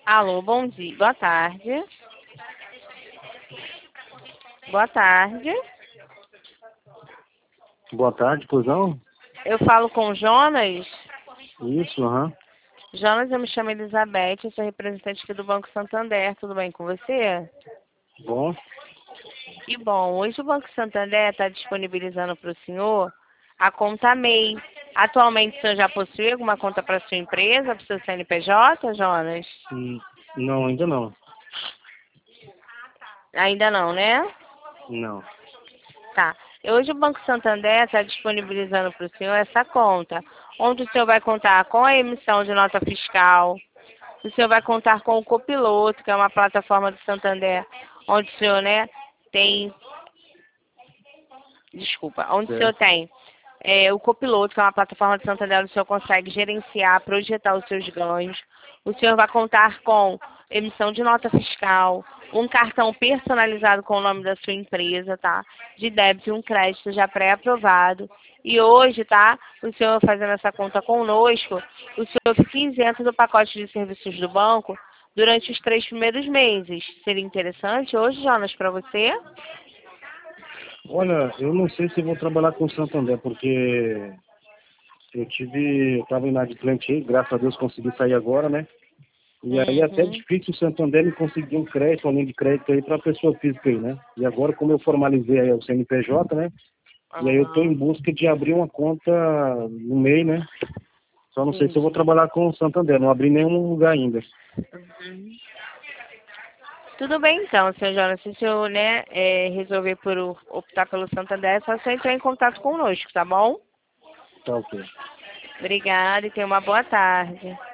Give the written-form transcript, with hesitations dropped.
Alô, bom dia. Boa tarde. Boa tarde. Boa tarde, pois não? Eu falo com o Jonas. Isso, aham. Jonas, eu me chamo Elizabeth, eu sou representante aqui do Banco Santander. Tudo bem com você? Bom, Que bom. Hoje o Banco Santander está disponibilizando para o senhor a conta MEI. Atualmente o senhor já possui alguma conta para sua empresa, para o seu CNPJ, Jonas? não, ainda não. Ainda não, né? Não. Tá. Hoje o Banco Santander está disponibilizando para o senhor essa conta, onde o senhor vai contar com a emissão de nota fiscal, o senhor vai contar com o Copiloto, que é uma plataforma do Santander, onde o senhor, né, tem, desculpa, onde o senhor Certo. tem o Copiloto, que é uma plataforma do Santander, onde o senhor consegue gerenciar, projetar os seus ganhos. O senhor vai contar com emissão de nota fiscal, um cartão personalizado com o nome da sua empresa, tá? De débito e um crédito já pré-aprovado. E hoje, tá? O senhor fazendo essa conta conosco, o senhor fica isento do pacote de serviços do banco durante os 3 primeiros meses. Seria interessante hoje, Jonas, para você? Olha, eu não sei se vou trabalhar com o Santander, porque eu estava inadimplente aí, graças a Deus consegui sair agora, né? E aí é até Uhum. difícil o Santander me conseguir um crédito, uma linha de crédito aí para pessoa física aí, né? E agora, como eu formalizei aí o CNPJ, né? E aí eu estou em Aham. busca de abrir uma conta no MEI, né? Só não sei se eu vou Entendi. trabalhar com o Santander, não abri nenhum lugar ainda. Uhum. Tudo bem então, senhor Jonas. Se o senhor, né, resolver optar pelo Santander, é só você entrar em contato conosco, tá bom? Tá ok. Obrigada e tenha uma boa tarde.